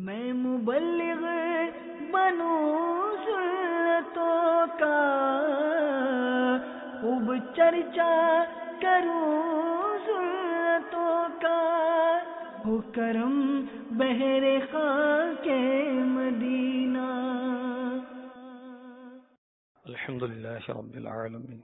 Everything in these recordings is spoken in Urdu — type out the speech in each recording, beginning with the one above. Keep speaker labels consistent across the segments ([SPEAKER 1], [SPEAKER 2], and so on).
[SPEAKER 1] میں مبلغ بنوں سنتوں کا، خوب چرچا کروں سنتوں کا، ہو کرم بہر خاک مدینہ۔
[SPEAKER 2] الحمد للہ رب العالمین،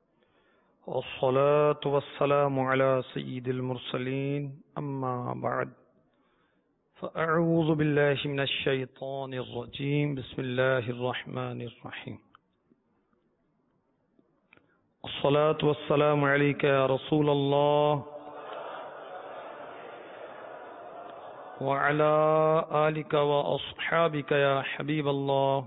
[SPEAKER 2] والصلاة والسلام على سید المرسلین، اما بعد فاعوذ باللہ من الشیطان الرجیم، بسم اللہ الرحمن الرحیم۔ الصلاة والسلام علیک یا رسول اللہ وعلى آلک واصحابک یا حبیب اللہ۔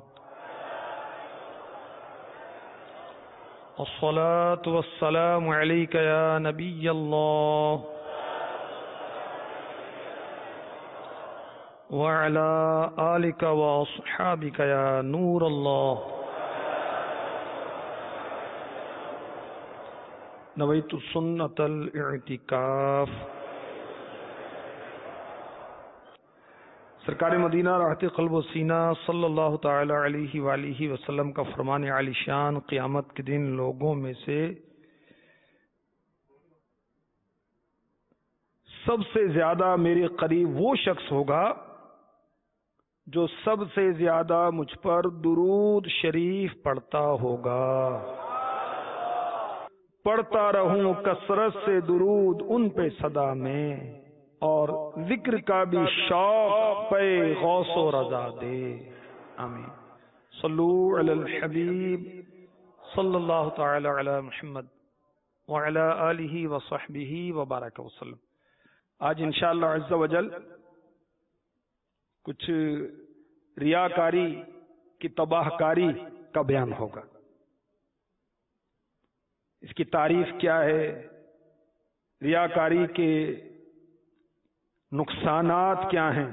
[SPEAKER 2] الصلاة والسلام علیک یا نبی اللہ وعلى آلک واصحابک یا نور اللہ۔ نویت سنت الاعتکاف۔ سرکار مدینہ راحت قلب و سینہ صلی اللہ تعالی علیہ وآلہ وسلم کا فرمان عالی شان، قیامت کے دن لوگوں میں سے سب سے زیادہ میرے قریب وہ شخص ہوگا جو سب سے زیادہ مجھ پر درود شریف پڑھتا ہوگا۔ پڑھتا رہوں کثرت سے درود ان پہ صدا میں، اور ذکر کا بھی شوق پہ غوث و رضا دے۔ آمین۔ صلو علی الحبیب صلی اللہ تعالی علی محمد وعلی آلہ وصحبہ وبارک وسلم۔ آج انشاءاللہ عز و جل کچھ ریاکاری کی تباہ کاری کا بیان ہوگا۔ اس کی تعریف کیا ہے، ریاکاری کے نقصانات کیا ہیں،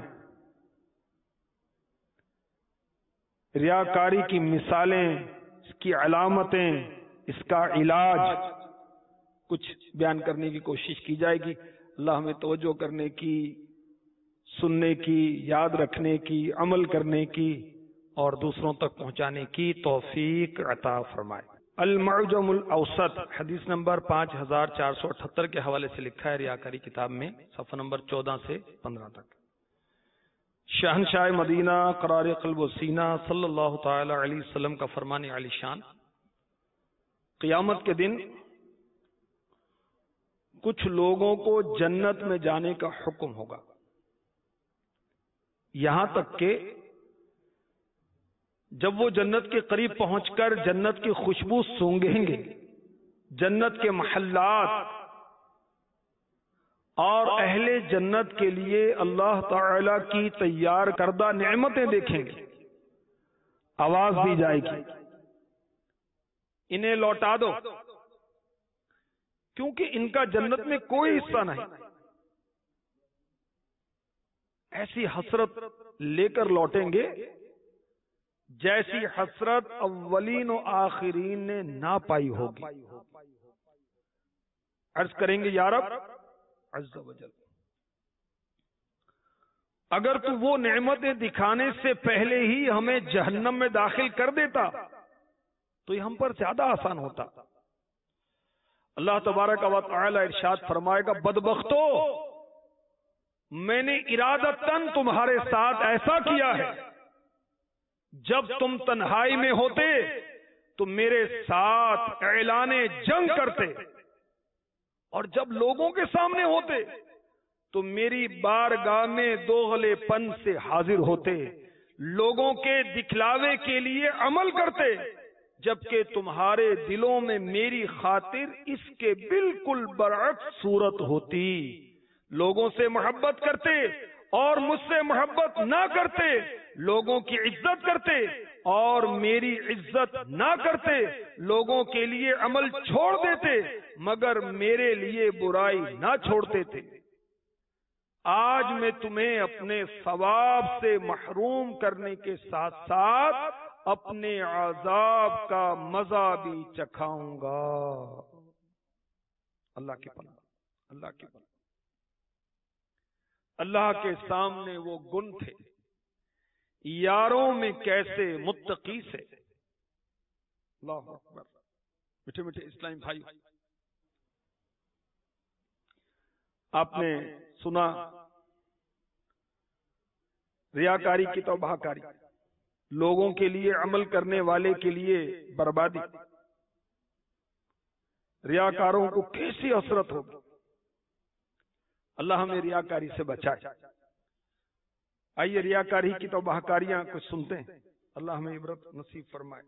[SPEAKER 2] ریاکاری کی مثالیں، اس کی علامتیں، اس کا علاج، کچھ بیان کرنے کی کوشش کی جائے گی۔ اللہ ہمیں توجہ کرنے کی، سننے کی، یاد رکھنے کی، عمل کرنے کی اور دوسروں تک پہنچانے کی توفیق عطا فرمائے۔ المعجم الاوسط حدیث نمبر 5478 کے حوالے سے لکھا ہے ریاکاری کتاب میں، صفحہ نمبر 14 سے 15 تک۔ شہنشاہ مدینہ قرار قلب و سینہ صلی اللہ تعالی علیہ وسلم کا فرمان عالی شان، قیامت کے دن کچھ لوگوں کو جنت میں جانے کا حکم ہوگا، یہاں تک کہ جب وہ جنت کے قریب پہنچ کر جنت کی خوشبو سونگیں گے، جنت کے محلات اور اہل جنت کے لیے اللہ تعالی کی تیار کردہ نعمتیں دیکھیں گے، آواز دی جائے گی، انہیں لوٹا دو، کیونکہ ان کا جنت میں کوئی حصہ نہیں۔ ایسی حسرت لے کر لوٹیں گے جیسی حسرت اولین و آخرین نے نہ پائی ہوگی۔ عرض کریں گے یا رب عز و جل، اگر تو وہ نعمتیں دکھانے سے پہلے ہی ہمیں جہنم میں داخل کر دیتا تو یہ ہم پر زیادہ آسان ہوتا۔ اللہ تبارک و تعالی ارشاد فرمائے گا، بدبختو، میں نے ارادتاً تمہارے ساتھ ایسا کیا ہے، جب تم تنہائی میں ہوتے تو میرے ساتھ اعلان جنگ کرتے، اور جب لوگوں کے سامنے ہوتے تو میری بارگاہ میں دوغلے پن سے حاضر ہوتے، لوگوں کے دکھلاوے کے لیے عمل کرتے، جبکہ تمہارے دلوں میں میری خاطر اس کے بالکل برعکس صورت ہوتی۔ لوگوں سے محبت کرتے اور مجھ سے محبت نہ کرتے، لوگوں کی عزت کرتے اور میری عزت نہ کرتے، لوگوں کے لیے عمل چھوڑ دیتے مگر میرے لیے برائی نہ چھوڑتے تھے۔ آج میں تمہیں اپنے ثواب سے محروم کرنے کے ساتھ ساتھ اپنے عذاب کا مزہ بھی چکھاؤں گا۔ اللہ کی پناہ، اللہ کی پناہ۔ اللہ کے سامنے وہ گن تھے یاروں میں کیسے متقی سے. اللہ اکبر. میٹھے میٹھے اسلامی بھائی، آپ نے سنا ریاکاری کی توبہ کاری، لوگوں کے لیے عمل کرنے والے کے لیے بربادی. ریاکاروں کو کیسی حسرت ہوگی. اللہ ہمیں ریاکاری سے بچائے. آئیے ریاکاری کی توبہ کاریاں کچھ سنتے ہیں. اللہ ہمیں عبرت نصیب فرمائے.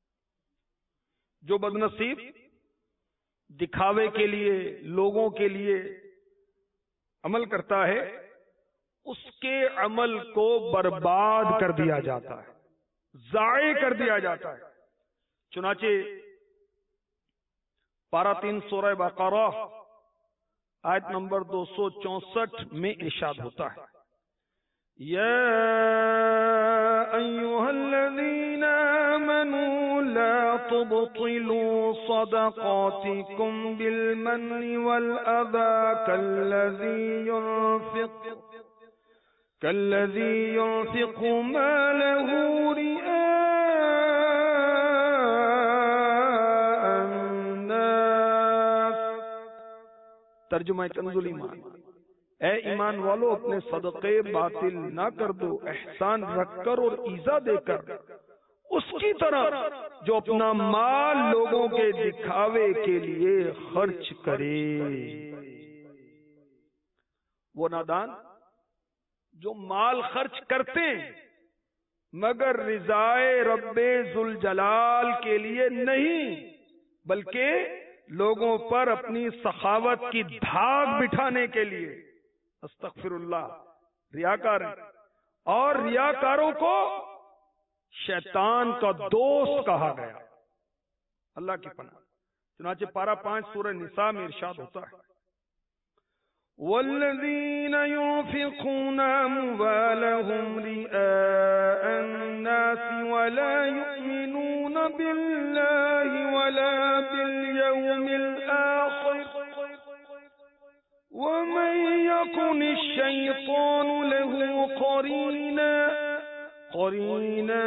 [SPEAKER 2] جو بدنصیب دکھاوے کے لیے، لوگوں کے لیے عمل کرتا ہے، اس کے عمل کو برباد کر دیا جاتا ہے، ضائع کر دیا جاتا ہے. چنانچہ پارہ 3 سورہ بقرہ آیت نمبر 264 میں ارشاد ہوتا ہے، یا ایھا الذین آمنوا لا تبطلوا صدقاتکم بالمن والأذى كالذي ينفق ماله رئاء الناس. ترجمہ کنز الایمان، اے ایمان والو اپنے صدقے باطل نہ کر دو، احسان رکھ کر اور ایذا دے کر، اس کی طرح جو اپنا مال لوگوں کے دکھاوے کے لیے خرچ کرے. وہ نادان جو مال خرچ کرتے ہیں مگر رضائے رب ذوالجلال کے لیے نہیں، بلکہ لوگوں پر اپنی سخاوت کی دھاگ بٹھانے کے لیے. استغفر اللہ. ریاکار ہیں، اور ریاکاروں کو شیطان کا دوست کہا گیا. اللہ کی پناہ. چنانچہ پارہ 5 سورہ نساء میں ارشاد ہوتا ہے، والذین ينفقون اموالهم رئاء الناس ولا يؤمنون بالله ولا باليوم الآخر ومن يكن الشيطان له قرينا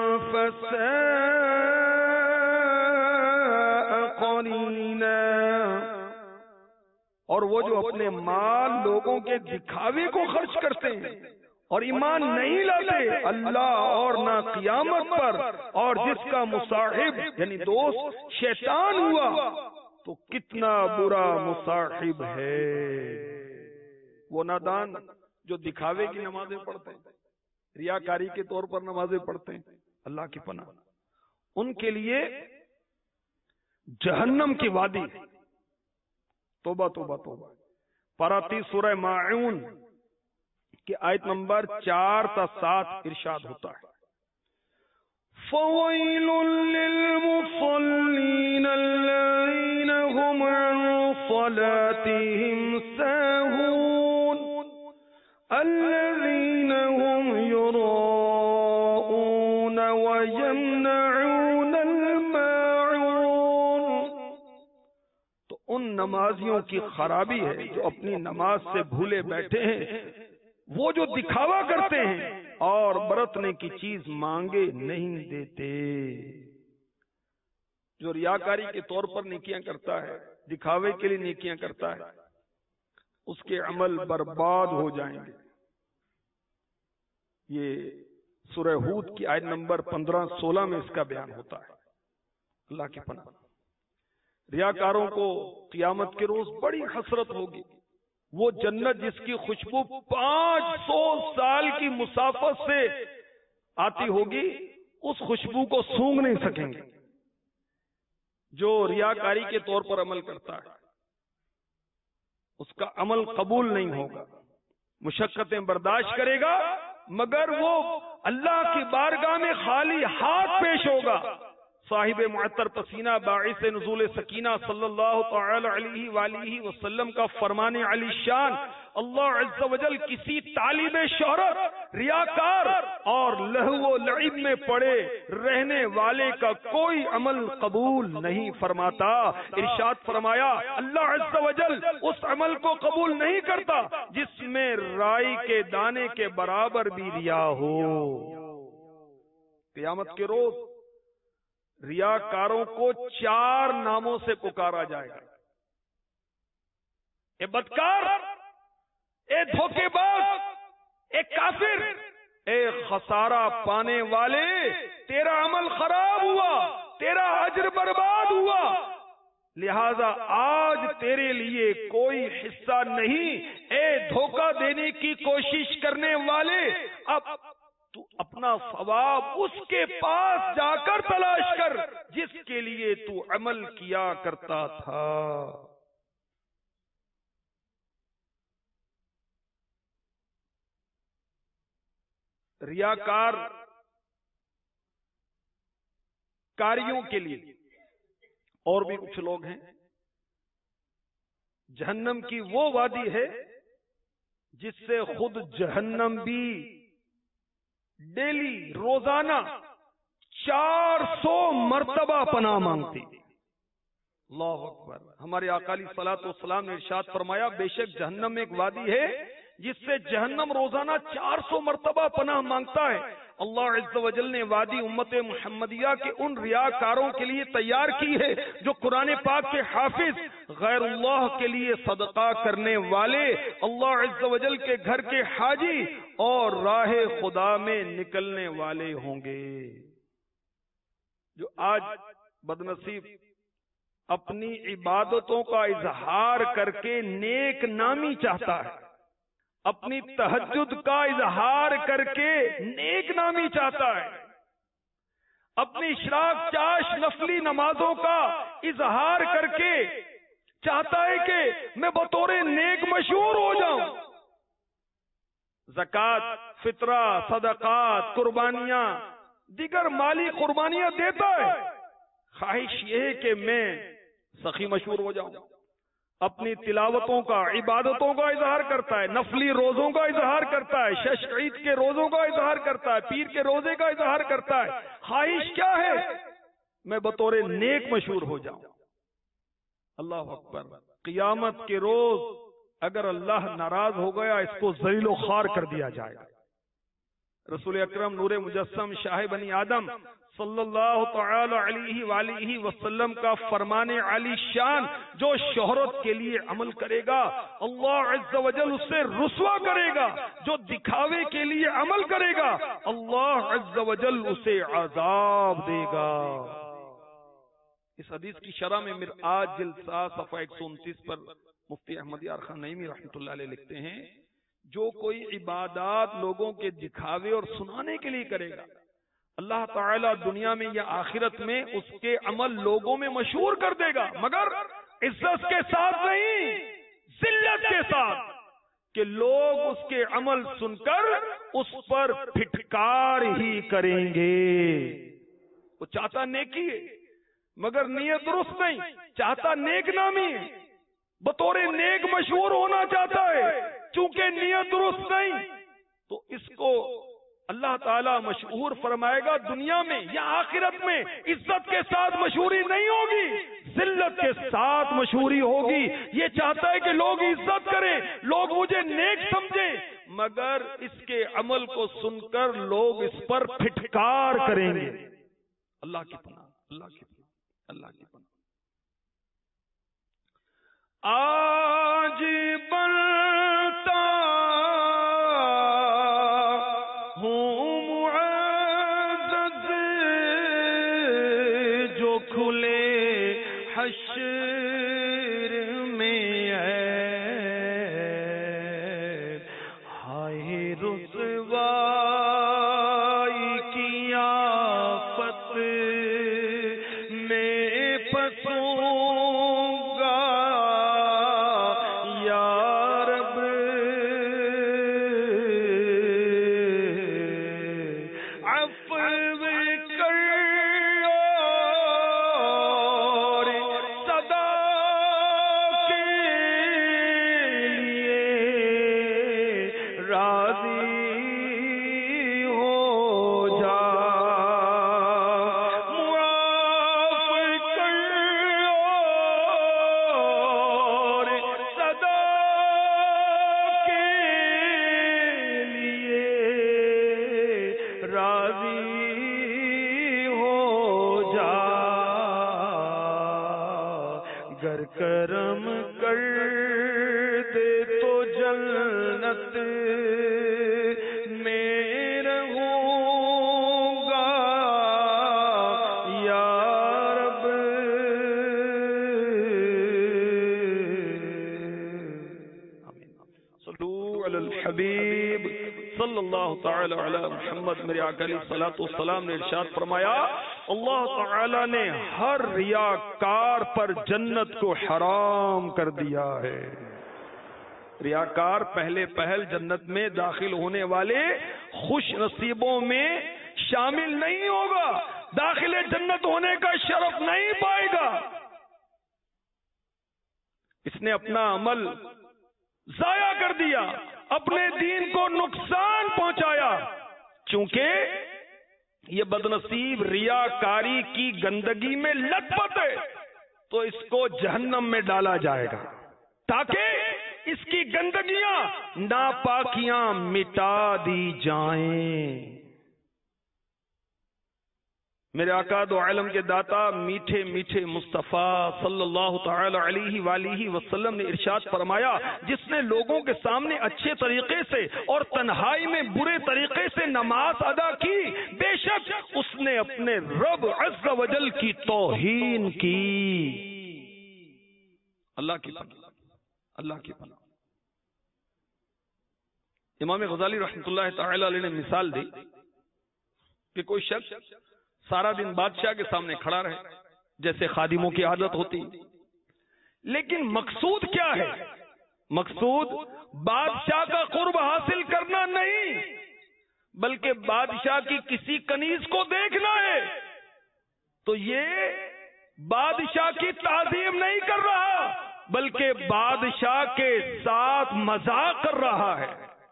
[SPEAKER 2] فساء قرينا. اور وہ جو اپنے مال لوگوں کے دکھاوے کو خرچ کرتے ہیں اور ایمان نہیں لاتے اللہ اور نہ قیامت پر، اور جس کا مصاحب یعنی دوست شیطان ہوا، تو کتنا برا مصاحب ہے. وہ نادان جو دکھاوے کی نمازیں پڑھتے ہیں، ریاکاری کے طور پر نمازیں پڑھتے ہیں، اللہ کی پناہ، ان کے لیے جہنم کی وادی. توبہ توبہ توبہ. پارہ 30 سورہ ماعون کی آیت نمبر 4 تا 7 ارشاد ہوتا ہے، فَوَيْلٌ لِّلْمُصَلِّينَ الَّذِينَ هُمْ عَنْ صَلَاتِهِمْ سَاهُونَ الَّذِينَ هُمْ يُرَاءُونَ وَيَمْنَعُونَ الْمَاعُونَ. تو ان نمازیوں کی خرابی ہے جو اپنی نماز سے بھولے بیٹھے ہیں، وہ جو دکھاوا کرتے ہیں اور برتنے کی چیز مانگے نہیں دیتے. جو ریاکاری کے طور پر نیکیاں کرتا ہے، دکھاوے کے لیے نیکیاں کرتا ہے، اس کے عمل برباد ہو جائیں گے. یہ سورہ ہود کی آیت نمبر 15-16 میں اس کا بیان ہوتا ہے. اللہ کی پناہ. ریاکاروں کو قیامت کے روز بڑی حسرت ہوگی. وہ جنت جس کی خوشبو 500 سال کی مسافت سے آتی ہوگی، اس خوشبو کو سونگھ نہیں سکیں گے. جو ریاکاری کے طور پر عمل کرتا ہے اس کا عمل قبول نہیں ہوگا، مشقتیں برداشت کرے گا، مگر وہ اللہ کی بارگاہ میں خالی ہاتھ پیش ہوگا. صاحب معطر پسینہ باعث نزول سکینہ صلی اللہ تعالی علیہ وآلہ وسلم کا فرمان علی شان، اللہ عز و جل کسی طالب شہرت، ریاکار اور لہو و لعب میں پڑے رہنے والے کا کوئی عمل قبول نہیں فرماتا. ارشاد فرمایا اللہ عز و جل اس عمل کو قبول نہیں کرتا جس میں رائی کے دانے کے برابر بھی ریا ہو. قیامت کے روز ریاکاروں کو 4 ناموں سے پکارا جائے گا. اے بدکار، اے دھوکے باز، اے کافر، اے خسارہ پانے والے، تیرا عمل خراب ہوا، تیرا اجر برباد ہوا، لہذا آج تیرے لیے کوئی حصہ نہیں. اے دھوکہ دینے کی کوشش کرنے والے، اب تو اپنا ثواب اس کے پاس جا کر تلاش کر جس کے لیے تو عمل کیا کرتا تھا. ریاکار کاریوں کے لیے اور بھی کچھ لوگ ہیں. جہنم کی وہ وادی ہے جس سے خود جہنم بھی ڈیلی روزانہ 400 مرتبہ پناہ مانگتی. اللہ اکبر. ہمارے آقا علیہ الصلوۃ والسلام نے ارشاد فرمایا بے شک جہنم میں ایک وادی ہے جس سے جہنم روزانہ 400 مرتبہ پناہ مانگتا ہے. اللہ عز و جل نے وادی امت محمدیہ کے ان ریاکاروں کے لیے تیار کی ہے جو قرآن پاک کے حافظ، غیر اللہ کے لیے صدقہ کرنے والے، اللہ عز و جل کے گھر کے حاجی اور راہ خدا میں نکلنے والے ہوں گے. جو آج بدنصیب اپنی عبادتوں کا اظہار کر کے نیک نامی چاہتا ہے، اپنی تہجد کا اظہار کر کے نیک نامی چاہتا ہے، اپنی اشراق چاش نفلی نمازوں کا اظہار کر کے چاہتا ہے کہ میں بطور نیک مشہور ہو جاؤں. زکوٰۃ، فطرہ، صدقات، قربانیاں، دیگر مالی قربانیاں دیتا ہے، خواہش یہ ہے کہ میں سخی مشہور ہو جاؤں. اپنی تلاوتوں کا، عبادتوں کا اظہار کرتا ہے، نفلی روزوں کا اظہار کرتا ہے، شش عید کے روزوں کا اظہار کرتا ہے، پیر کے روزے کا اظہار کرتا ہے. خواہش کیا ہے؟ میں بطور نیک مشہور ہو جاؤں. اللہ اکبر. قیامت کے روز اگر اللہ ناراض ہو گیا اس کو ذلیل و خوار کر دیا جائے گا. رسول اکرم نور مجسم شاہ بنی آدم صلی اللہ تعالی علیہ وآلہ وسلم کا فرمان علی شان، جو شہرت کے لیے عمل کرے گا اللہ عز و جل اسے رسوا کرے گا، جو دکھاوے کے لیے عمل کرے گا اللہ عز و جل اسے عذاب دے گا. اس حدیث کی شرح میں مرآت جلد 7 صفحہ 129 پر مفتی احمد یار خان نعیمی رحمۃ اللہ علیہ لکھتے ہیں جو کوئی عبادات لوگوں کے دکھاوے اور سنانے کے لیے کرے گا اللہ تعالیٰ دنیا میں یا آخرت میں اس کے عمل لوگوں میں مشہور کر دے گا، مگر عزت کے ساتھ نہیں، ذلت کے ساتھ، کہ لوگ اس کے عمل سن کر اس پر پھٹکار ہی کریں گے. وہ چاہتا نیکی ہے مگر نیت درست نہیں، چاہتا نیک نامی ہے، بطور نیک مشہور ہونا چاہتا ہے، چونکہ نیت درست نہیں تو اس کو اللہ تعالیٰ مشہور فرمائے گا دنیا میں یا آخرت میں. عزت کے ساتھ مشہوری نہیں ہوگی، ذلت کے ساتھ مشہوری ہوگی. یہ چاہتا ہے کہ لوگ عزت کریں، لوگ مجھے نیک سمجھیں، مگر اس کے عمل کو سن کر لوگ اس پر پھٹکار کریں گے. اللہ کی پناہ، اللہ کی پناہ، اللہ کی پناہ. آج بنتا ہوں معزز جو کھلے حشر میں ہے، ہائے رسوائی کی آفت میں پھنسوں گا یا رب، عفو کر اور صدا گر کرم کر دے تو جنت میں رہوں گا یا رب. صلو علی الحبیب صلی اللہ تعالی علی محمد. میرے آقا علیہ الصلوۃ والسلام نے ارشاد فرمایا اللہ تعالی نے ہر ریاکار پر جنت کو حرام کر دیا ہے. ریاکار پہلے پہل جنت میں داخل ہونے والے خوش نصیبوں میں شامل نہیں ہوگا، داخل جنت ہونے کا شرف نہیں پائے گا. اس نے اپنا عمل ضائع کر دیا، اپنے دین کو نقصان پہنچایا. چونکہ یہ بدنصیب ریاکاری کی گندگی میں لت پت ہے تو اس کو جہنم میں ڈالا جائے گا تاکہ اس کی گندگیاں ناپاکیاں مٹا دی جائیں. میرے آقا دو عالم کے داتا میٹھے میٹھے مصطفیٰ صلی اللہ تعالی علیہ وآلہ وسلم نے ارشاد فرمایا جس نے لوگوں کے سامنے اچھے طریقے سے اور تنہائی میں برے طریقے سے نماز ادا کی بے شک اس نے اپنے رب عز و جل کی توہین کی. اللہ کی پناہ، اللہ کی پناہ. امام غزالی رحمۃ اللہ تعالی علیہ نے مثال دی کہ کوئی شخص سارا دن بادشاہ کے سامنے کھڑا رہے جیسے خادموں کی عادت ہوتی، لیکن مقصود کیا ہے؟ مقصود بادشاہ کا قرب حاصل کرنا نہیں بلکہ بادشاہ کی کسی کنیز کو دیکھنا ہے. تو یہ بادشاہ کی تعظیم نہیں کر رہا بلکہ بادشاہ کے ساتھ مذاق کر رہا ہے.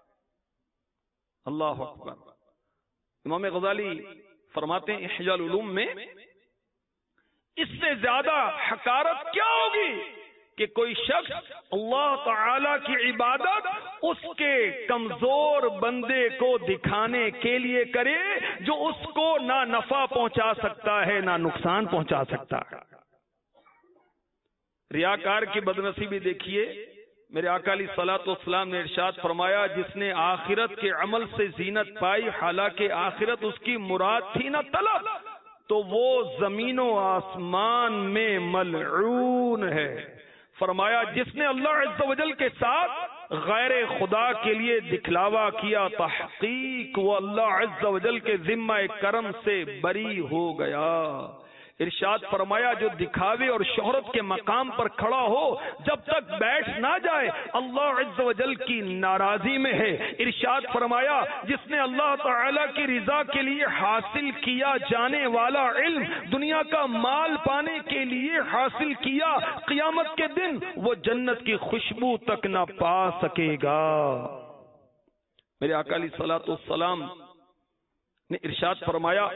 [SPEAKER 2] اللہ اکبر. امام غزالی فرماتے ہیں احیاء العلوم میں اس سے زیادہ حقارت کیا ہوگی کہ کوئی شخص اللہ تعالی کی عبادت اس کے کمزور بندے کو دکھانے کے لیے کرے جو اس کو نہ نفع پہنچا سکتا ہے نہ نقصان پہنچا سکتا ہے. ریاکار کی بدنصیبی دیکھیے. میرے آقا علیہ الصلوۃ والسلام نے ارشاد فرمایا جس نے آخرت کے عمل سے زینت پائی حالانکہ آخرت اس کی مراد تھی نہ طلب تو وہ زمین و آسمان میں ملعون ہے. فرمایا جس نے اللہ عز و جل کے ساتھ غیر خدا کے لیے دکھلاوا کیا تحقیق وہ اللہ عز و جل کے ذمہ کرم سے بری ہو گیا. ارشاد فرمایا جو دکھاوے اور شہرت کے مقام پر کھڑا ہو جب تک بیٹھ نہ جائے اللہ عز و جل کی ناراضی میں ہے. ارشاد فرمایا جس نے اللہ تعالی کی رضا کے لیے حاصل کیا جانے والا علم دنیا کا مال پانے کے لیے حاصل کیا قیامت کے دن وہ جنت کی خوشبو تک نہ پا سکے گا. میرے آقا علیہ الصلوۃ والسلام نے ارشاد فرمایا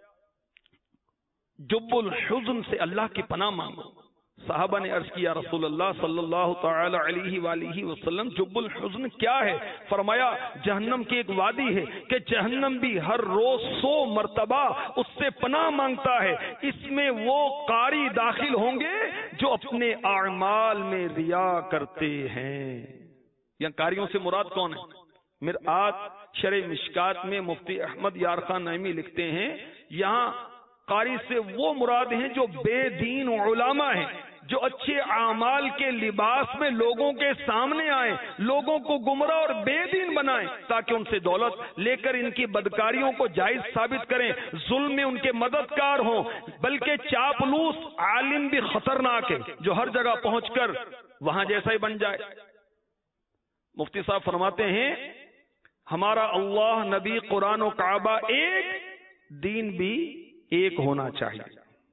[SPEAKER 2] جب الحزن سے اللہ کی پناہ مانگو. صحابہ نے عرض کیا رسول اللہ صلی اللہ تعالی علیہ وآلہ وسلم جب الحزن کیا ہے؟ فرمایا جہنم کی ایک وادی ہے کہ جہنم بھی ہر روز 100 مرتبہ اس سے پناہ مانگتا ہے. اس میں وہ قاری داخل ہوں گے جو اپنے اعمال میں ریا کرتے ہیں. یہاں قاریوں سے مراد کون ہے؟ مرآت شرح مشکات میں مفتی احمد یار خان نعیمی لکھتے ہیں یہاں قاری سے وہ مراد ہیں جو بے دین علماء ہیں جو اچھے اعمال کے لباس میں لوگوں کے سامنے آئیں لوگوں کو گمراہ اور بے دین بنائیں تاکہ ان سے دولت لے کر ان کی بدکاریوں کو جائز ثابت کریں ظلم میں ان کے مددگار ہوں. بلکہ چاپلوس عالم بھی خطرناک ہے جو ہر جگہ پہنچ کر وہاں جیسا ہی بن جائے. مفتی صاحب فرماتے ہیں ہمارا اللہ نبی قرآن و کعبہ ایک دین بھی ایک ہونا چاہیے.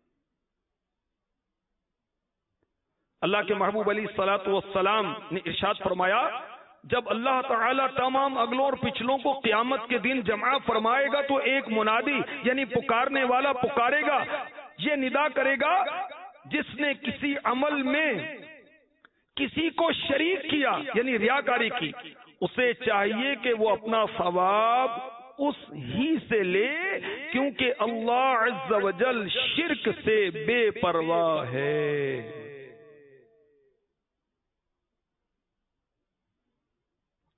[SPEAKER 2] اللہ کے محبوب علیہ الصلوۃ والسلام نے ارشاد فرمایا جب اللہ تعالیٰ تمام اگلوں اور پچھلوں کو قیامت کے دن جمع فرمائے گا تو ایک منادی یعنی پکارنے والا پکارے گا یہ ندا کرے گا جس نے کسی عمل میں کسی کو شریک کیا یعنی ریاکاری کی اسے چاہیے کہ وہ اپنا ثواب اس ہی سے لے کیونکہ اللہ عز و جل شرک سے بے پرواہ ہے.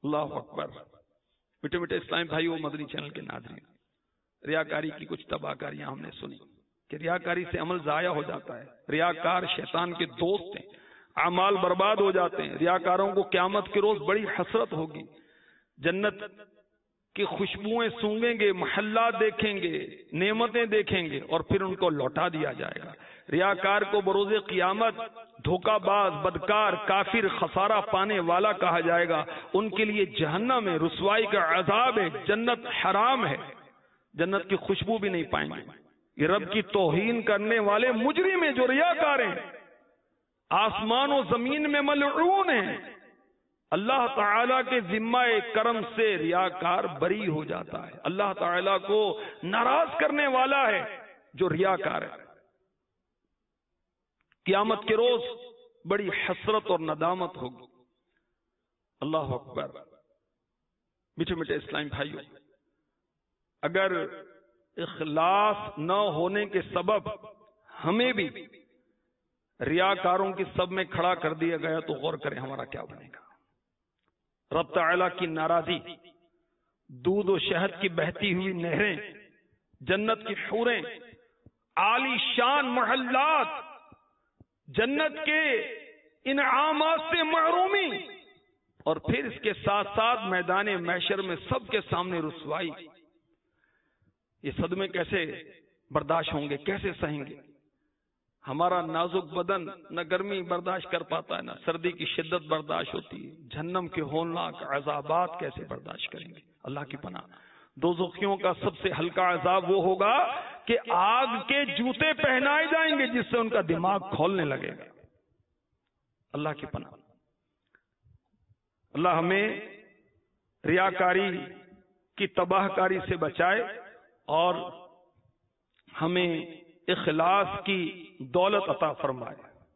[SPEAKER 2] اللہ اکبر. میٹھے میٹھے اسلام بھائیو، مدنی چینل کے ناظرین، ریاکاری کی کچھ تباہ کاریاں ہم نے سنی کہ ریاکاری سے عمل ضائع ہو جاتا ہے. ریاکار شیطان کے دوست ہیں، اعمال برباد ہو جاتے ہیں. ریاکاروں کو قیامت کے روز بڑی حسرت ہوگی. جنت کی خوشبوئیں سونگیں گے، محلات دیکھیں گے، نعمتیں دیکھیں گے، اور پھر ان کو لوٹا دیا جائے گا. ریاکار کو بروز قیامت دھوکہ باز، بدکار، کافر، خسارہ پانے والا کہا جائے گا. ان کے لیے جہنم ہے، رسوائی کا عذاب ہے، جنت حرام ہے، جنت کی خوشبو بھی نہیں پائیں گے. یہ رب کی توہین کرنے والے مجرم ہیں جو ریاکار ہیں، آسمان و زمین میں ملعون ہیں. اللہ تعالیٰ کے ذمہ کرم سے ریاکار بری ہو جاتا ہے. اللہ تعالیٰ کو ناراض کرنے والا ہے جو ریاکار ہے. قیامت کے روز بڑی حسرت اور ندامت ہوگی. اللہ اکبر. میٹھے میٹھے اسلامی بھائیوں، اگر اخلاص نہ ہونے کے سبب ہمیں بھی ریاکاروں کی سب میں کھڑا کر دیا گیا تو غور کریں ہمارا کیا بنے گا. رب تعالیٰ کی ناراضی، دودھ و شہد کی بہتی ہوئی نہریں، جنت کی حوریں، عالی شان محلات، جنت کے انعامات سے محرومی، اور پھر اس کے ساتھ ساتھ میدان محشر میں سب کے سامنے رسوائی. یہ صدمے کیسے برداشت ہوں گے، کیسے سہیں گے؟ ہمارا نازک بدن نہ گرمی برداشت کر پاتا ہے، نہ سردی کی شدت برداشت ہوتی ہے. جہنم کے ہولناک عذابات کیسے برداشت کریں گے؟ اللہ کی پناہ. دوزخیوں کا سب سے ہلکا عذاب وہ ہوگا کہ آگ کے جوتے پہنائے جائیں گے جس سے ان کا دماغ کھولنے لگے گا. اللہ کی پناہ. اللہ ہمیں ریاکاری کی تباہ کاری سے بچائے اور ہمیں اخلاص کی دولت عطا فرمائے.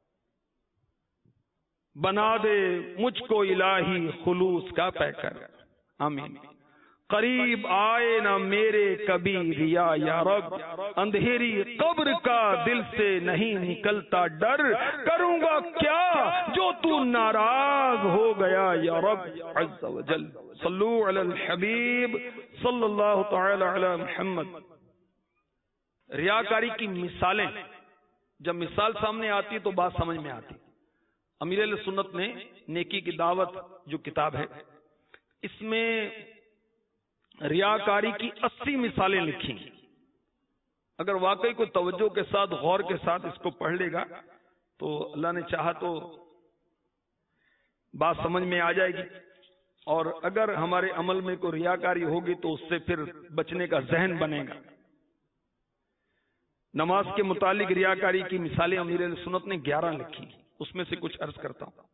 [SPEAKER 2] بنا دے مجھ کو الہی خلوص کا پیکر. آمین. قریب آئے نہ میرے کبھی ریا یا رب، اندھیری قبر کا دل سے نہیں نکلتا ڈر. کروں گا کیا جو تو ناراض ہو گیا یا رب عز و جل. صلو علی الحبیب صلی اللہ تعالی علی محمد. ریاکاری کی مثالیں، جب مثال سامنے آتی تو بات سمجھ میں آتی. امیر اہل سنت نے نیکی کی دعوت جو کتاب ہے، اس میں ریاکاری کی 80 مثالیں لکھی. اگر واقعی کوئی توجہ کے ساتھ، غور کے ساتھ اس کو پڑھ لے گا تو اللہ نے چاہا تو بات سمجھ میں آ جائے گی. اور اگر ہمارے عمل میں کوئی ریاکاری ہوگی تو اس سے پھر بچنے کا ذہن بنے گا. نماز کے متعلق ریاکاری کی مثالیں امیر اہل سنت نے 11 لکھی. اس میں سے کچھ عرض کرتا ہوں.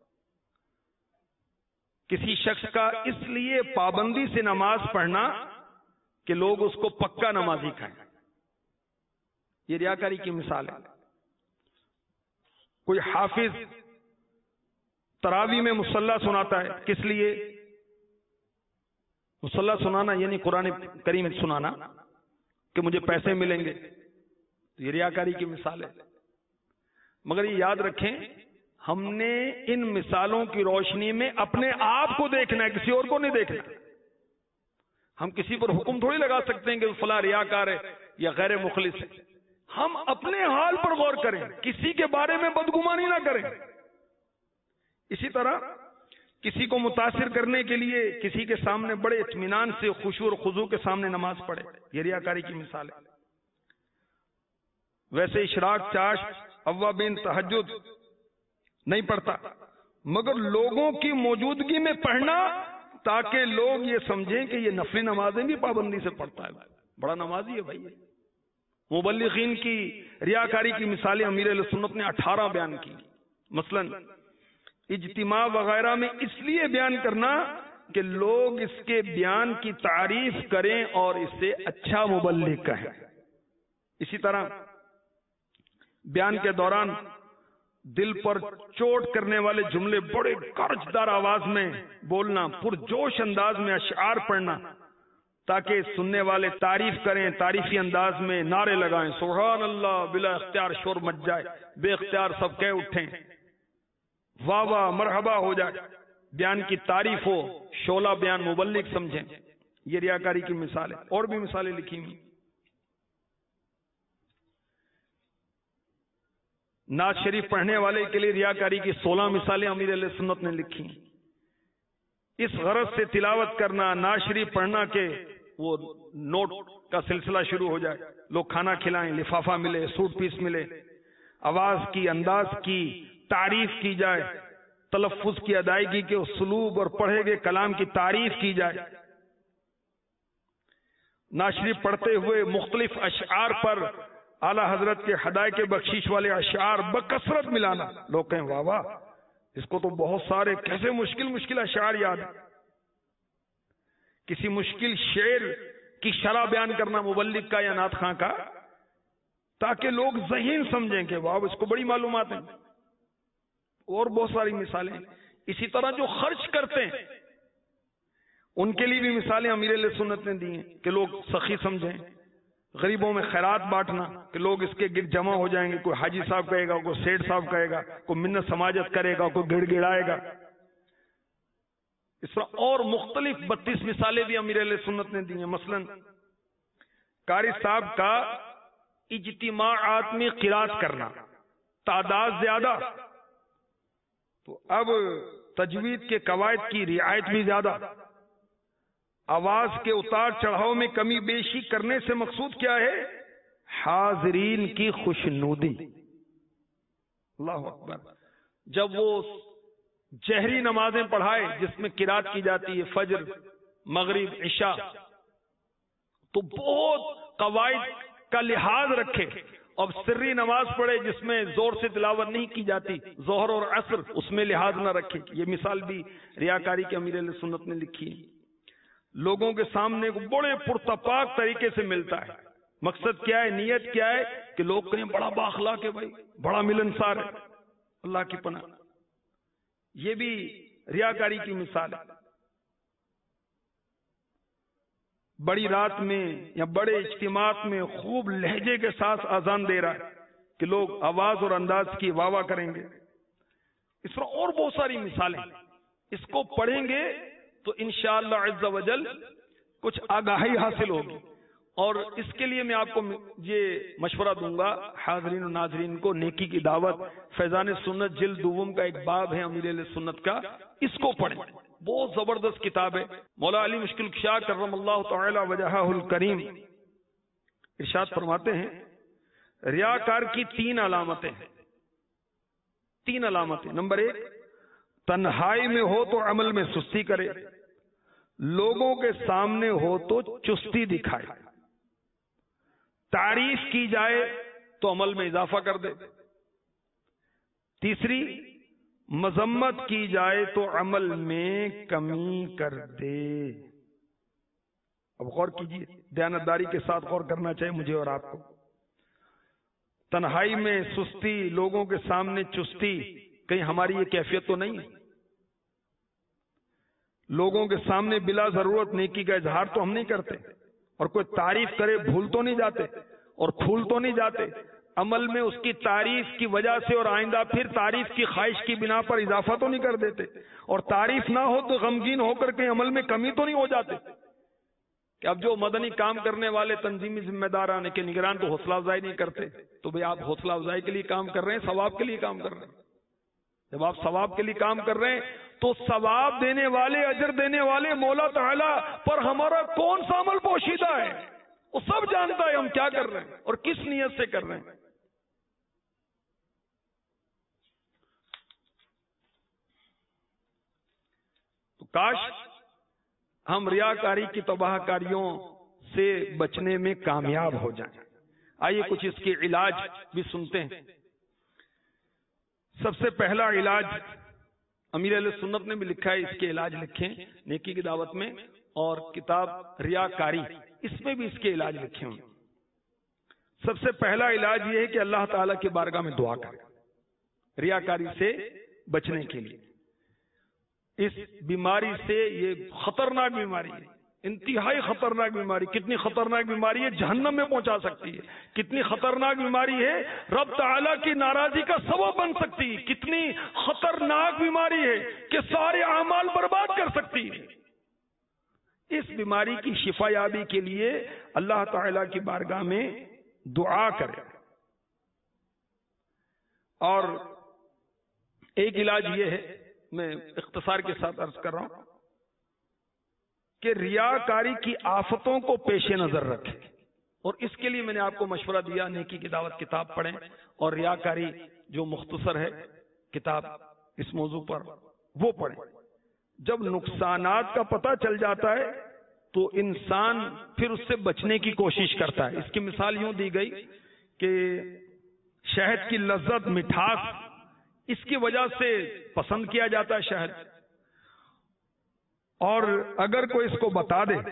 [SPEAKER 2] کسی شخص کا اس لیے پابندی سے نماز پڑھنا کہ لوگ اس کو پکا نمازی کہیں، یہ ریاکاری کی مثال ہے. کوئی حافظ تراویح میں مصلی سناتا ہے، کس لیے؟ مصلی سنانا یعنی قرآن کریم سنانا کہ مجھے پیسے ملیں گے. یہ ریاکاری کی مثال ہے. مگر یہ یاد رکھیں، ہم نے ان مثالوں کی روشنی میں اپنے آپ کو دیکھنا ہے، کسی اور کو نہیں دیکھنا. ہم کسی پر حکم تھوڑی لگا سکتے ہیں کہ فلاں ریاکار ہے یا غیر مخلص ہے. ہم اپنے حال پر غور کریں، کسی کے بارے میں بدگمانی نہ کریں. اسی طرح کسی کو متاثر کرنے کے لیے کسی کے سامنے بڑے اطمینان سے خشوع اور خضوع کے سامنے نماز پڑھے، یہ ریاکاری کی مثال ہے. ویسے اشراق، چاشت، اوابین، تہجد نہیں پڑھتا، مگر لوگوں کی موجودگی میں پڑھنا تاکہ لوگ یہ سمجھیں کہ یہ نفلی نمازیں بھی پابندی سے پڑھتا ہے، بڑا نمازی ہے بھائی. مبلغین کی ریاکاری کی مثالیں امیر اہل سنت نے 18 بیان کی. مثلا اجتماع وغیرہ میں اس لیے بیان کرنا کہ لوگ اس کے بیان کی تعریف کریں اور اسے اچھا مبلغ کہیں. اسی طرح بیان کے دوران دل پر چوٹ کرنے والے جملے بڑے گرجدار آواز میں بولنا، پرجوش انداز میں اشعار پڑھنا تاکہ سننے والے تعریف کریں، تعریفی انداز میں نعرے لگائیں، سبحان اللہ، بلا اختیار شور مچ جائے، بے اختیار سب کہہ اٹھیں، واہ واہ مرحبا ہو جائے. بیان کی تعریف ہو، شعلہ بیان مبلغ سمجھیں، یہ ریاکاری کی مثال ہے۔ اور بھی مثالیں لکھی ہوئی۔ نعت شریف پڑھنے والے کے لیے ریاکاری کی 16 مثالیں امیر اہل سنت نے لکھی۔ اس غرض سے تلاوت کرنا، نعت شریف پڑھنا کہ وہ نوٹ کا سلسلہ شروع ہو جائے، لوگ کھانا کھلائیں، لفافہ ملے، سوٹ پیس ملے، آواز کی، انداز کی تعریف کی جائے، تلفظ کی ادائیگی کے اسلوب اور پڑھے گئے کلام کی تعریف کی جائے۔ نعت شریف پڑھتے ہوئے مختلف اشعار پر اعلیٰ حضرت کے ہدایت کے بخشش والے اشعار بکثرت ملانا، لوگ کہیں واہ واہ اس کو تو بہت سارے کیسے مشکل اشعار یاد ہیں۔ کسی مشکل شعر کی شرح بیان کرنا مبلغ کا یا نعت خواں کا، تاکہ لوگ ذہین سمجھیں کہ واہ اس کو بڑی معلومات ہیں۔ اور بہت ساری مثالیں۔ اسی طرح جو خرچ کرتے ہیں ان کے لیے بھی مثالیں امیر اہل سنت نے دی ہیں کہ لوگ سخی سمجھیں، غریبوں میں خیرات بانٹنا کہ لوگ اس کے گرد جمع ہو جائیں گے، کوئی حاجی صاحب کہے گا، کوئی سیٹھ صاحب کہے گا، کوئی منت سماجت کرے گا، کوئی گڑ گڑائے گا۔ اس طرح اور مختلف 32 مثالیں بھی امیر اہل سنت نے دی ہیں۔ مثلا قاری صاحب کا اجتماعات میں قرات کرنا، تعداد زیادہ تو اب تجوید کے قواعد کی رعایت بھی زیادہ، آواز کے اتار چڑھاؤ میں کمی بیشی کرنے سے مقصود کیا ہے؟ حاضرین کی خوشنودی۔ اللہ اکبر۔ جب وہ جہری نمازیں پڑھائے جس میں قرات کی جاتی ہے، فجر، مغرب، عشاء، تو بہت قواعد کا لحاظ رکھے۔ اب سری نماز پڑھے جس میں زور سے تلاوت نہیں کی جاتی، ظہر اور عصر، اس میں لحاظ نہ رکھے۔ یہ مثال بھی ریاکاری کے امیر اہل سنت نے لکھی ہے۔ لوگوں کے سامنے بڑے پرتپاک طریقے سے ملتا ہے۔ مقصد کیا ہے، نیت کیا ہے کہ لوگ کہیں بڑا بااخلاق ہے، بھائی بڑا ملنسار ہے۔ اللہ کی پناہ، یہ بھی ریاکاری کی مثال ہے۔ بڑی رات میں یا بڑے اجتماعات میں خوب لہجے کے ساتھ اذان دے رہا ہے کہ لوگ آواز اور انداز کی واہ واہ کریں گے۔ اس طرح اور بہت ساری مثالیں، اس کو پڑھیں گے تو انشاءاللہ عز و جل کچھ آگاہی حاصل ہوگی۔ اور اس کے لیے میں آپ کو یہ مشورہ دوں گا، حاضرین و ناظرین کو، نیکی کی دعوت فیضان سنت جلد دوم کا ایک باب ہے امیر اہل سنت کا، اس کو پڑھیں، بہت زبردست کتاب ہے۔ مولا علی مشکل کشا کرم اللہ تعالی وجہہ الکریم ارشاد فرماتے ہیں، ریاکار کی 3 علامتیں ہیں۔ 3 علامتیں۔ نمبر 1، تنہائی میں ہو تو عمل میں سستی کرے، لوگوں کے سامنے ہو تو چستی دکھائے، تعریف کی جائے تو عمل میں اضافہ کر دے۔ تیسری، مذمت کی جائے تو عمل میں کمی کر دے۔ اب غور کیجیے، دیانتداری کے ساتھ غور کرنا چاہیے مجھے اور آپ کو۔ تنہائی میں سستی، لوگوں کے سامنے چستی، کہیں ہماری یہ کیفیت تو نہیں ہے؟ لوگوں کے سامنے بلا ضرورت نیکی کا اظہار تو ہم نہیں کرتے، اور کوئی تعریف کرے بھول تو نہیں جاتے اور پھول تو نہیں جاتے، عمل میں اس کی تعریف کی وجہ سے اور آئندہ پھر تعریف کی خواہش کی بنا پر اضافہ تو نہیں کر دیتے، اور تعریف نہ ہو تو غمگین ہو کر کے عمل میں کمی تو نہیں ہو جاتے کہ اب جو مدنی کام کرنے والے تنظیمی ذمہ داران کے نگران تو حوصلہ افزائی نہیں کرتے، تو بھئی آپ حوصلہ افزائی کے لیے کام کر رہے ہیں، ثواب کے لیے کام کر رہے ہیں۔ جب آپ ثواب کے لیے کام کر رہے ہیں تو ثواب دینے والے، اجر دینے والے مولا تعالی پر ہمارا کون سا عمل پوشیدہ ہے، وہ سب جانتا ہے ہم کیا کر رہے ہیں اور کس نیت سے کر رہے ہیں۔ تو کاش ہم ریاکاری کی تباہ کاریوں سے بچنے میں کامیاب ہو جائیں۔ آئیے کچھ اس کے علاج بھی سنتے ہیں۔ سب سے پہلا علاج امیر اہل سنت نے بھی لکھا ہے، اس کے علاج لکھے نیکی کی دعوت میں، اور کتاب ریاکاری اس میں بھی اس کے علاج لکھے ہوں۔ سب سے پہلا علاج یہ ہے کہ اللہ تعالیٰ کی بارگاہ میں دعا کریں ریاکاری سے بچنے کے لیے۔ اس بیماری سے، یہ خطرناک بیماری ہے، انتہائی خطرناک بیماری. کتنی خطرناک بیماری ہے, جہنم میں پہنچا سکتی ہے. کتنی خطرناک بیماری ہے, رب تعالیٰ کی ناراضی کا سبب بن سکتی ہے. کتنی خطرناک بیماری ہے کہ سارے اعمال برباد کر سکتی ہے. اس بیماری کی شفا یابی کے لیے اللہ تعالیٰ کی بارگاہ میں دعا کرے. اور ایک علاج یہ ہے, میں اختصار کے ساتھ عرض کر رہا ہوں, کہ ریاکاری کی آفتوں کو پیش نظر رکھیں. اور اس کے لیے میں نے آپ کو مشورہ دیا, نیکی کی دعوت کتاب پڑھیں, اور ریاکاری جو مختصر ہے کتاب اس موضوع پر وہ پڑھیں. جب نقصانات کا پتہ چل جاتا ہے تو انسان پھر اس سے بچنے کی کوشش کرتا ہے. اس کی مثال یوں دی گئی کہ شہد کی لذت, مٹھاس, اس کی وجہ سے پسند کیا جاتا ہے شہد. اور اگر کوئی اس کو بتا دے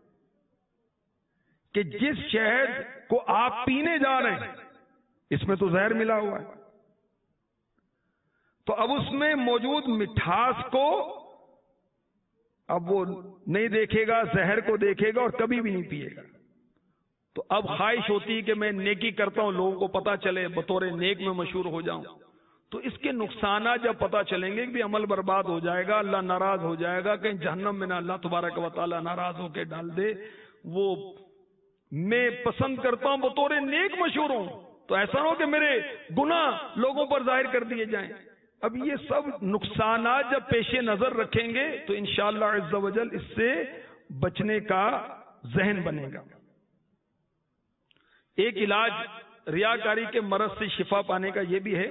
[SPEAKER 2] کہ جس شہد کو آپ پینے جا رہے ہیں اس میں تو زہر ملا ہوا ہے, تو اب اس میں موجود مٹھاس کو اب وہ نہیں دیکھے گا, زہر کو دیکھے گا اور کبھی بھی نہیں پیے گا. تو اب خواہش ہوتی ہے کہ میں نیکی کرتا ہوں, لوگوں کو پتا چلے, بطور نیک میں مشہور ہو جاؤں. تو اس کے نقصانات جب پتا چلیں گے کہ عمل برباد ہو جائے گا, اللہ ناراض ہو جائے گا, کہیں جہنم میں نہ اللہ تبارک و تعالی ناراض ہو کے ڈال دے. وہ میں پسند کرتا ہوں بطور نیک مشہور ہوں, تو ایسا نہ ہو کہ میرے گناہ لوگوں پر ظاہر کر دیے جائیں. اب یہ سب نقصانات جب پیش نظر رکھیں گے تو انشاءاللہ عز و جل اس سے بچنے کا ذہن بنے گا. ایک علاج ریاکاری کے مرض سے شفا پانے کا یہ بھی ہے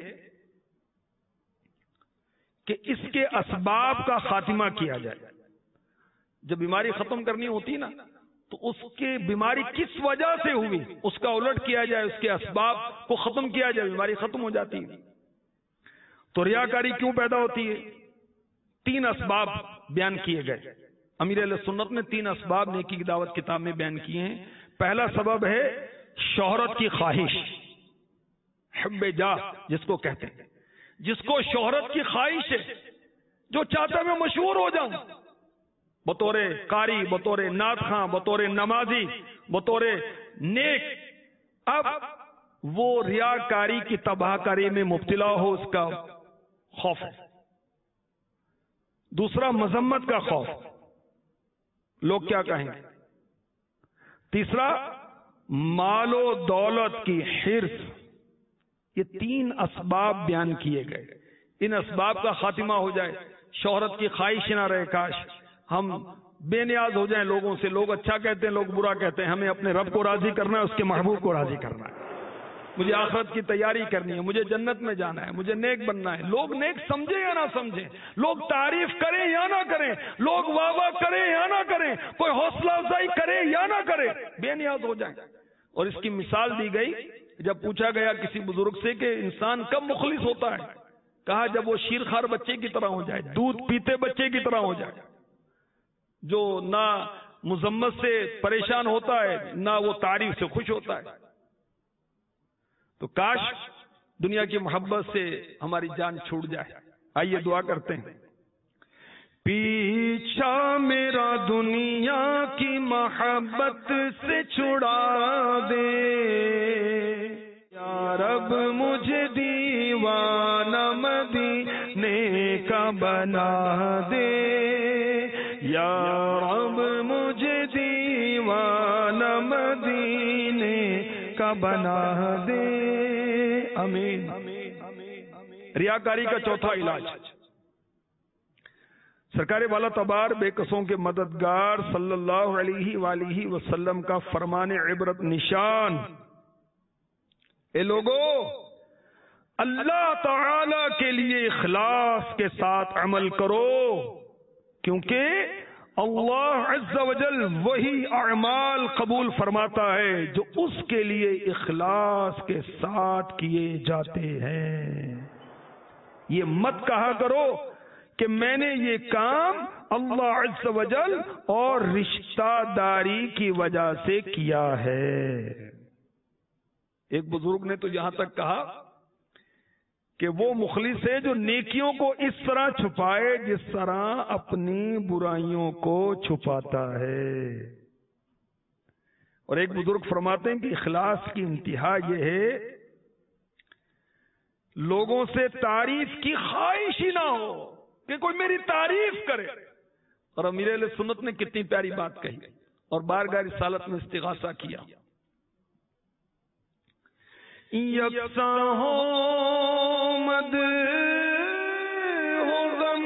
[SPEAKER 2] کہ اس کے اسباب کا خاتمہ کیا جائے. جب بیماری ختم کرنی ہوتی نا تو اس کی بیماری کس وجہ سے ہوئی اس کا الٹ کیا جائے, اس کے اسباب کو ختم کیا جائے, بیماری ختم ہو جاتی ہے. تو ریاکاری کیوں پیدا ہوتی ہے؟ 3 اسباب بیان کیے گئے. امیر اہل سنت نے 3 اسباب نیکی کی دعوت کتاب میں بیان کیے ہیں. پہلا سبب ہے شہرت کی خواہش, حب جاہ جس کو کہتے ہیں, جس کو شہرت کی خواہش ہے, جو چاہتا ہے میں مشہور ہو جاؤں بطور قاری, بطور نعت خواں, بطور نمازی, بطور نیک. اب وہ ریاکاری کی تباہ کاری میں مبتلا ہو, اس کا خوف ہے. دوسرا مذمت کا خوف, لوگ کیا کہیں گے. تیسرا مال و دولت کی حرص. یہ 3 اسباب بیان کیے گئے. ان اسباب کا خاتمہ ہو جائے, شہرت کی خواہش نہ رہے, کاش ہم بے نیاز ہو جائیں لوگوں سے. لوگ اچھا کہتے ہیں, لوگ برا کہتے ہیں, ہمیں اپنے رب کو راضی کرنا ہے, اس کے محبوب کو راضی کرنا ہے. مجھے آخرت کی تیاری کرنی ہے, مجھے جنت میں جانا ہے, مجھے نیک بننا ہے. لوگ نیک سمجھیں یا نہ سمجھیں, لوگ تعریف کریں یا نہ کریں, لوگ واہ واہ کریں یا نہ کریں, کوئی حوصلہ افزائی کرے یا نہ کرے, بے نیاز ہو جائیں. اور اس کی مثال دی گئی جب پوچھا گیا کسی بزرگ سے کہ انسان کب مخلص ہوتا ہے, کہا جب وہ شیرخوار بچے کی طرح ہو جائے, دودھ پیتے بچے کی طرح ہو جائے, جو نہ مذمت سے پریشان ہوتا ہے نہ وہ تعریف سے خوش ہوتا ہے. تو کاش دنیا کی محبت سے ہماری جان چھوٹ جائے. آئیے دعا کرتے ہیں. پیچھا میرا دنیا کی محبت سے چھڑا دے, یا رب مجھے دیوانہ مدینے کا بنا دے, یا رب مجھے دیوانہ مدینے کا بنا دے. آمین. ریاکاری کا چوتھا علاج, سرکار والا تبار بے قصوں کے مددگار صلی اللہ علیہ وآلہ وسلم کا فرمان عبرت نشان. اے لوگو, اللہ تعالی کے لیے اخلاص کے ساتھ عمل کرو, کیونکہ اللہ عز و جل وہی اعمال قبول فرماتا ہے جو اس کے لیے اخلاص کے ساتھ کیے جاتے ہیں. یہ مت کہا کرو کہ میں نے یہ کام اللہ عز و جل اور رشتہ داری کی وجہ سے کیا ہے. ایک بزرگ نے تو یہاں تک کہا کہ وہ مخلص ہے جو نیکیوں کو اس طرح چھپائے جس طرح اپنی برائیوں کو چھپاتا ہے۔ اور ایک بزرگ فرماتے ہیں کہ اخلاص کی انتہا یہ ہے لوگوں سے تعریف کی خواہش ہی نہ ہو کہ کوئی میری تعریف کرے۔ اور امیر اہل سنت نے کتنی پیاری بات کہی اور بارگاہ رسالت میں استغاثہ کیا، یکساں ہو مد ہو غم،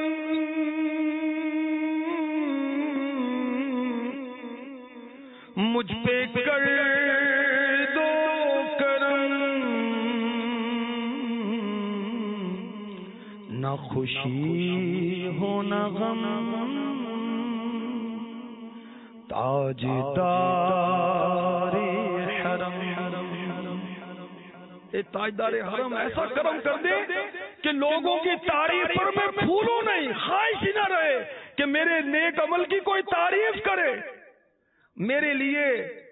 [SPEAKER 2] مجھ پہ کر دو کرم، نہ خوشی ہو نہ غم، تاجدار حرم، اے تاجدار حرم ایسا کرم کر دے کہ لوگوں کی تعریف پر میں پھولوں نہیں، خواہش ہی نہ رہے کہ میرے نیک عمل کی کوئی تعریف کرے، میرے لیے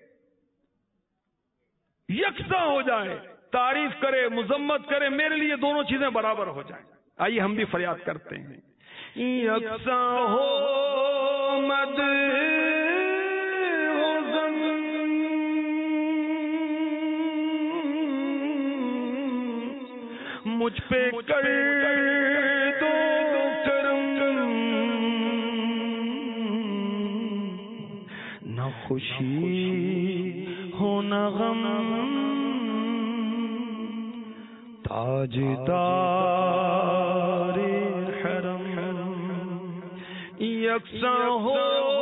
[SPEAKER 2] یکساں ہو جائے، تعریف کرے مذمت کرے، میرے لیے دونوں چیزیں برابر ہو جائیں۔ آئیے ہم بھی فریاد کرتے ہیں، یکساں ہو مد ہو غم، مجھ پہ کر دو کرم، نہ خوشی ہو نہ غم، تاجدار حرم، یکساں ہو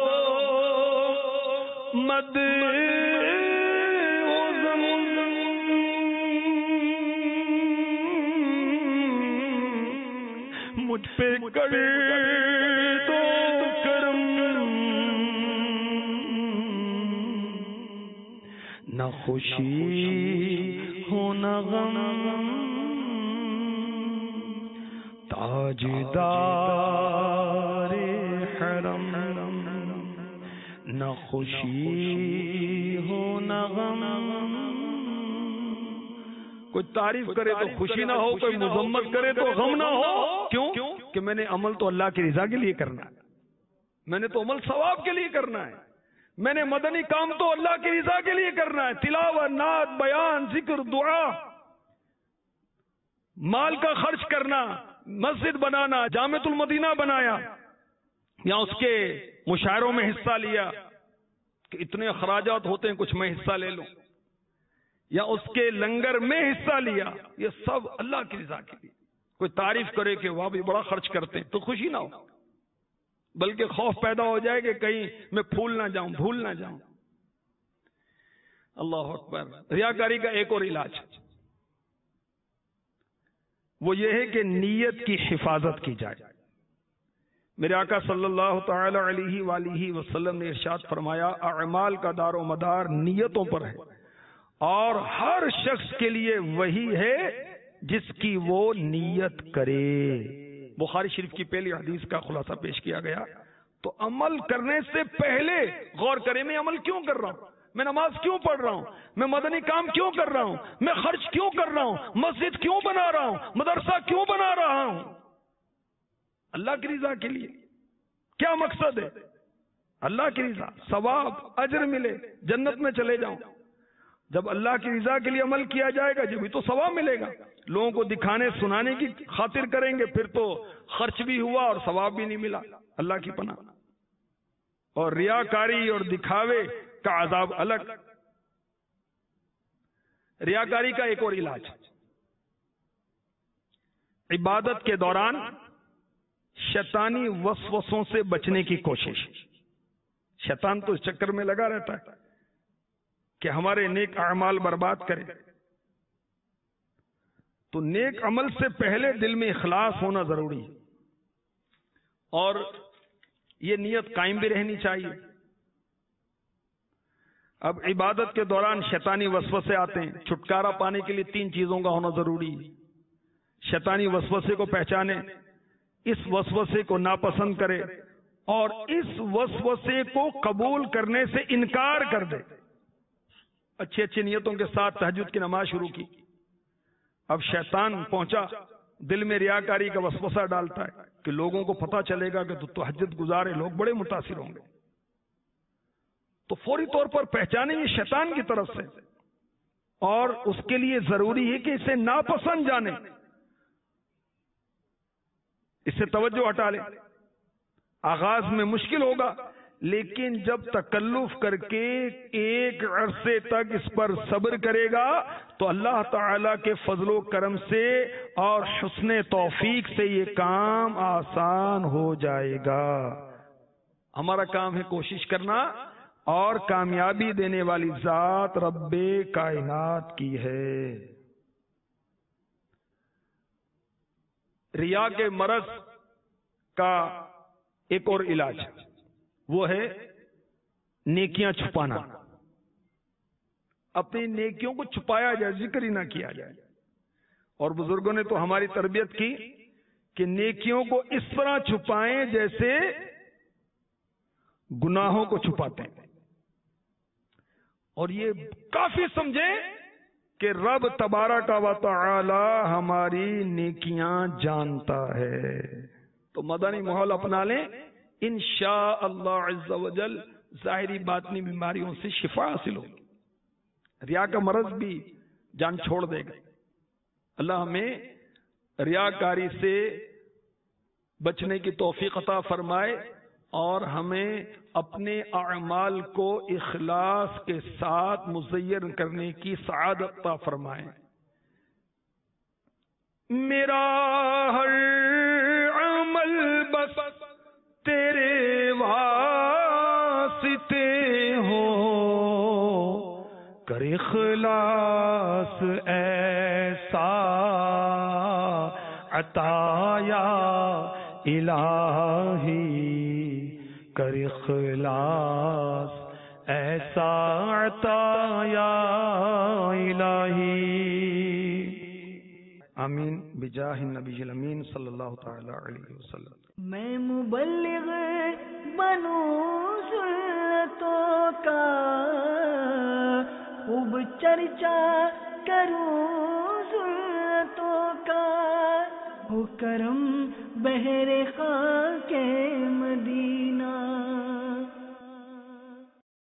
[SPEAKER 2] مد ہو غم، مجھ پہ کر دو کرم، نہ خوشی ہو نہ غم، تاجدار حرم، نہ خوشی ہو نہ غم، کوئی تعریف کرے تو خوشی نہ ہو، کوئی مذمت کرے تو غم نہ ہو۔ کیوں؟ کہ میں نے عمل تو اللہ کی رضا کے لیے کرنا ہے، میں نے تو عمل ثواب کے لیے کرنا ہے، میں نے مدنی کام تو اللہ کی رضا کے لیے کرنا ہے، تلاوت، نعت، بیان، ذکر، دعا، مال کا خرچ کرنا، مسجد بنانا، جامعۃ المدینہ بنایا، یا اس کے مشاعروں میں حصہ لیا کہ اتنے اخراجات ہوتے ہیں کچھ میں حصہ لے لوں، یا اس کے لنگر میں حصہ لیا، یہ سب اللہ کی رضا کے لیے۔ کوئی تعریف کرے کہ واہ بھی بڑا خرچ کرتے ہیں تو خوشی نہ ہو، بلکہ خوف پیدا ہو جائے کہ کہیں میں پھول نہ جاؤں، بھول نہ جاؤں۔ اللہ اکبر۔ ریاکاری کا ایک اور علاج وہ یہ ہے کہ نیت کی حفاظت کی جائے۔ میرے آقا صلی اللہ تعالی علیہ وآلہ وسلم نے ارشاد فرمایا، اعمال کا دار و مدار نیتوں پر ہے، اور ہر شخص کے لیے وہی ہے جس کی وہ نیت کرے۔ بخاری شریف کی پہلی حدیث کا خلاصہ پیش کیا گیا۔ تو عمل کرنے سے پہلے غور کریں، میں عمل کیوں کر رہا ہوں، میں نماز کیوں پڑھ رہا ہوں، میں مدنی کام کیوں کر رہا ہوں، میں خرچ کیوں کر رہا ہوں، مسجد کیوں بنا رہا ہوں، مدرسہ کیوں بنا رہا ہوں، اللہ کی رضا کے لیے۔ کیا مقصد ہے؟ اللہ کی رضا، ثواب، اجر ملے، جنت میں چلے جاؤں۔ جب اللہ کی رضا کے لیے عمل کیا جائے گا جبھی تو ثواب ملے گا۔ لوگوں کو دکھانے سنانے کی خاطر کریں گے پھر تو خرچ بھی ہوا اور ثواب بھی نہیں ملا، اللہ کی پناہ۔ اور ریاکاری اور دکھاوے کا عذاب الگ۔ ریاکاری کا ایک اور علاج، عبادت کے دوران شیطانی وسوسوں سے بچنے کی کوشش۔ شیطان تو اس چکر میں لگا رہتا ہے کہ ہمارے نیک اعمال برباد کرے۔ تو نیک عمل سے پہلے دل میں اخلاص ہونا ضروری ہے، اور یہ نیت قائم بھی رہنی چاہیے۔ اب عبادت کے دوران شیطانی وسوسے آتے ہیں، چھٹکارا پانے کے لیے 3 چیزوں کا ہونا ضروری ہے۔ شیطانی وسوسے کو پہچانے، اس وسوسے کو ناپسند کرے، اور اس وسوسے کو قبول کرنے سے انکار کر دے۔ اچھی اچھی نیتوں کے ساتھ تہجد کی نماز شروع کی، اب شیطان پہنچا، دل میں ریاکاری کا وسوسہ ڈالتا ہے کہ لوگوں کو پتہ چلے گا کہ تو تہجد گزار ہے، لوگ بڑے متاثر ہوں گے، تو فوری طور پر پہچانیں یہ شیطان کی طرف سے، اور اس کے لیے ضروری ہے کہ اسے ناپسند جانے، اس سے توجہ ہٹا لے۔ آغاز میں مشکل ہوگا، لیکن جب تکلف کر کے ایک عرصے تک اس پر صبر کرے گا تو اللہ تعالی کے فضل و کرم سے اور حسن توفیق سے یہ کام آسان ہو جائے گا۔ ہمارا کام ہے کوشش کرنا، اور کامیابی دینے والی ذات رب کائنات کی ہے۔ ریا کے مرض کا ایک اور علاج وہ ہے نیکیاں چھپانا، اپنی نیکیوں کو چھپایا جائے، ذکر ہی نہ کیا جائے۔ اور بزرگوں نے تو ہماری تربیت کی کہ نیکیوں کو اس طرح چھپائیں جیسے گناہوں کو چھپاتے ہیں، اور یہ کافی سمجھیں کہ رب تبارک و تعالی ہماری نیکیاں جانتا ہے۔ تو مدنی ماحول اپنا لیں، انشاء اللہ عز و جل ظاہری باطنی بیماریوں سے شفا حاصل ہوگی، ریا کا مرض بھی جان چھوڑ دے گا۔ اللہ ہمیں ریاکاری سے بچنے کی توفیق عطا فرمائے، اور ہمیں اپنے اعمال کو اخلاص کے ساتھ مزین کرنے کی سعادت عطا فرمائے۔ میرا ہر عمل بس تیرے واسطے ہو، کر اخلاص ایسا عطا یا الہی، کر اخلاص ایسا عطا یا الہی۔ آمین بجاہ النبی الامین صلی اللہ تعالی علیہ وسلم۔
[SPEAKER 1] میں مبلغ بنوں سنتوں کا، خوب چرچا کروں سنتوں کا، ہو کرم بہر خاک مدینہ۔